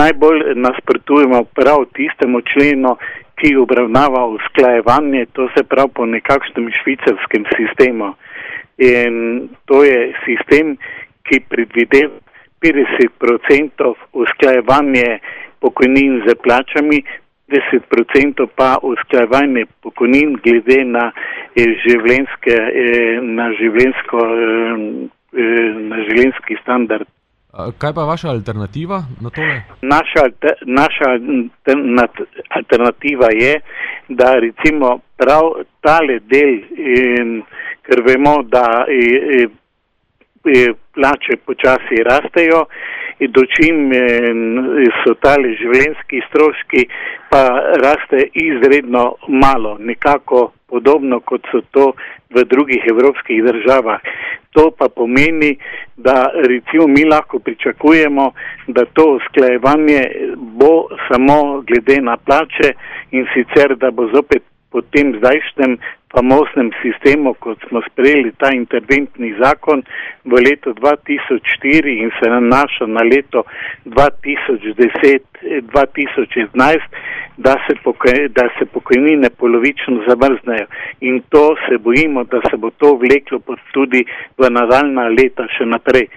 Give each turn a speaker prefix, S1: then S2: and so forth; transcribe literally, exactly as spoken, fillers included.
S1: najbolj nasprotujemo prav tistemu členu, ki obravnava usklajevanje, to se pravi po nekakšnem švicarskem sistemu. In to je sistem, ki predvideva petdeset procentov usklajevanje pokojnin z plačami, deset procentov pa usklajevanje pokojnin glede na življenjske, na življenjsko, na življenjski standard.
S2: Kaj pa vaša alternativa na tole?
S1: Naša, naša alternativa je, da recimo prav tale del, ker vemo, da plače počasi rastejo, dočim so tale življenjski stroški pa raste izredno malo, nekako podobno kot so to v drugih evropskih državah. To pa pomeni, da recimo mi lahko pričakujemo, da to usklajevanje bo samo glede na plače in sicer, da bo zopet po tem zdajšnjem famoznem sistemu, kot smo sprejeli ta interventni zakon v letu dva tisoč štiri in se nanaša na leto dva tisoč deset do dva tisoč enajst, da se, pokoj, da se pokojnine polovično zamrznejo. In to se bojimo, da se bo to vleklo tudi v nadaljnja leta še naprej.